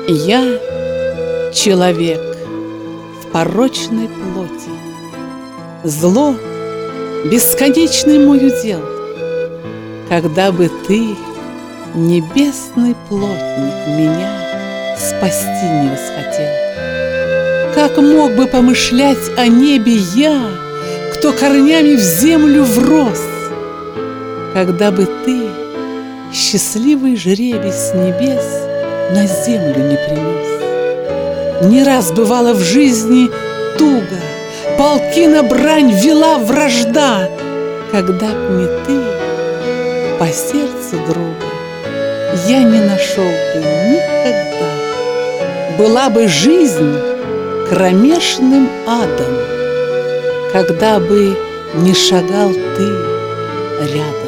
Я человек в порочной плоти, зло бесконечный мой удел. Когда бы ты, небесный плотник, меня спасти не восхотел, как мог бы помышлять о небе я, кто корнями в землю врос? Когда бы ты, счастливый жребий с небес, на землю не принес. Не раз бывало в жизни туго, полки на брань вела вражда. Когда б не ты, по сердцу друга я не нашел бы никогда. Была бы жизнь кромешным адом, когда бы не шагал ты рядом.